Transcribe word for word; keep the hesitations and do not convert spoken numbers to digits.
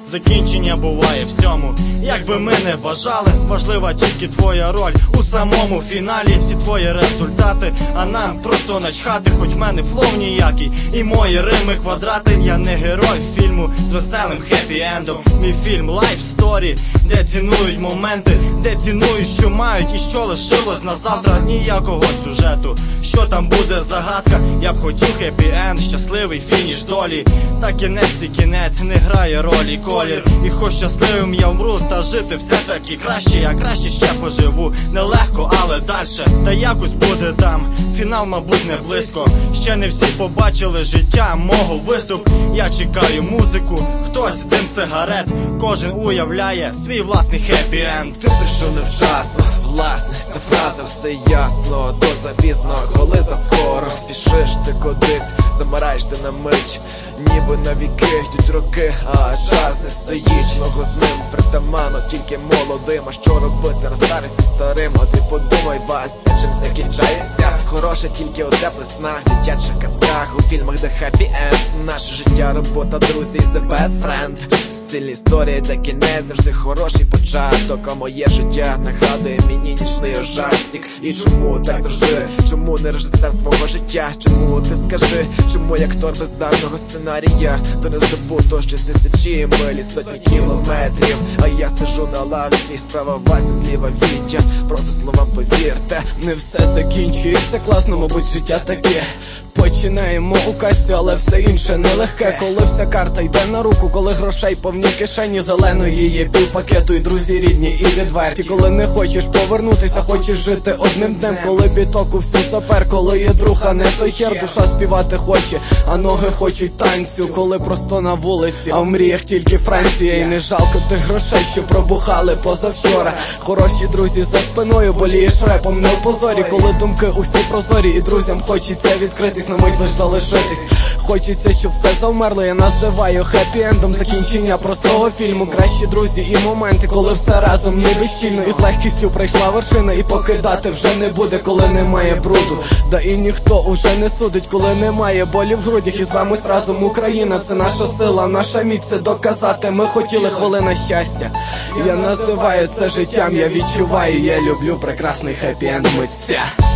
закінчення буває всьому. Як би ми не бажали, важлива тільки твоя роль у самому фіналі. Всі твої результати, а нам просто начхати. Хоч в мене флоу ніякий і мої рими квадрати. Я не герой фільму з веселим хеппі-ендом. Мій фільм лайф сторі, де цінують моменти, де цінують, що мають і що лишилось на завтра. Ніякого сюжету, що там буде загадка. Я б хотів хеппі-енд, щасливий фініш долі. Та кінець і кінець не грає ролі колір. І хоч щасливим я вмру, та жити все-таки краще. Я краще ще поживу, нелегко, але дальше. Та якось буде там, фінал, мабуть, не близько. Ще не всі побачили життя мого виступ. Я чекаю музику, хтось дим сигарет. Кожен уявляє свій власний хеппі-енд. Ти прийшов невчасно, власне, ця фраза, все ясно. То запізно, коли заскоро спішиш ти кудись, замираєш ти на мить, ніби на віки йдуть роки, а час не стоїть. Ногу з ним притаманно, тільки молодим. А що робити на старості старим? А ти подумай, Вася, чим все кінчається. Хороше тільки у теплих снах, дитячих казках, у фільмах, де хеппі-енд. Наше життя, робота, друзі, the best friend. Суцільні історії, де кінець завжди хороший початок. А моє життя нагадує мені нічний ужастик. І чому так завжди? Чому не режисер свого життя? Чому ти скажи? Чому як актор бездарного сценарія? То не здобуто щось тисячі милі, сотні кілометрів. А я сижу на лавці, справа Вася, зліва Вітя. Просто словам повірте, не все закінчується класно, мабуть, життя таке. Починаємо у касі, але все інше нелегке. Коли вся карта йде на руку, коли грошей повні кишені, зеленої є півпакету і друзі рідні і відверті. Коли не хочеш повернутися, хочеш жити одним днем. Коли бітоку всю сапер, коли є друг, а не той хер. Душа співати хоче, а ноги хочуть танцю. Коли просто на вулиці, а в мріях тільки Франція. І не жалко тих грошей, що пробухали позавчора. Хороші друзі за спиною, болієш репом не в позорі. Коли думки усі прозорі і друзям хочеться відкритись, на мить лиш залишитись. Хочеться, щоб все завмерло, я називаю хеппі-ендом закінчення простого фільму. Кращі друзі і моменти, коли все разом ніби щільно. І з легкістю прийшла вершина, і покидати вже не буде, коли немає бруду. Да і ніхто уже не судить, коли немає болі в грудях. І звемось разом Україна, це наша сила, наша міць, це доказати. Ми хотіли хвилина щастя, я називаю це життям, я відчуваю, я люблю прекрасний хеппі-енд митця.